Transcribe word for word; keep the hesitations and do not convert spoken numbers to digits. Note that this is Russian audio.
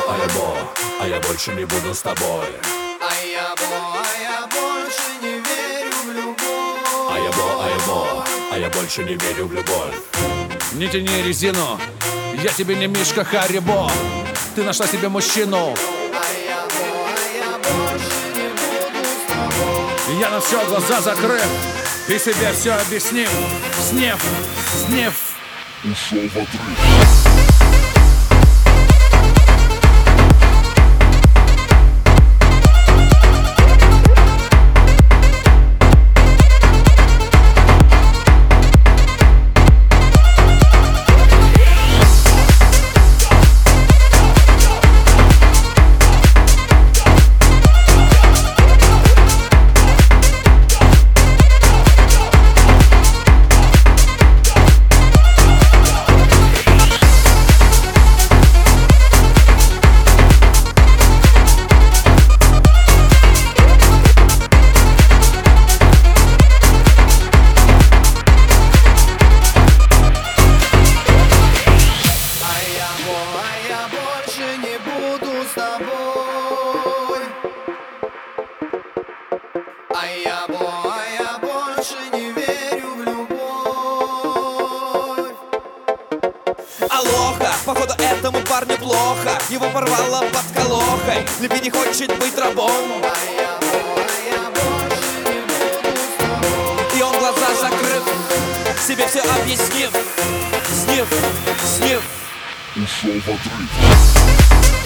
а я бо, а я больше не буду с тобой. А я бо, а я больше не верю в любовь. А я бо, а я бо, а я больше не верю в любовь. Не тяни резину, я тебе не Мишка Харибо. Ты нашла себе мужчину. А я бо, а я больше не буду с тобой. Я на все глаза закрыв и себе все объяснил. Снев, снев. Ушел в отрыв. А я бо, а я больше не верю в любовь. Алоха, походу этому парню плохо. Его порвало под колохой. Любви не хочет быть рабом. А я бо, а я больше не буду с тобой. И он глаза закрыв, себе все объяснив. Снив, снив. Ушел в отрыв.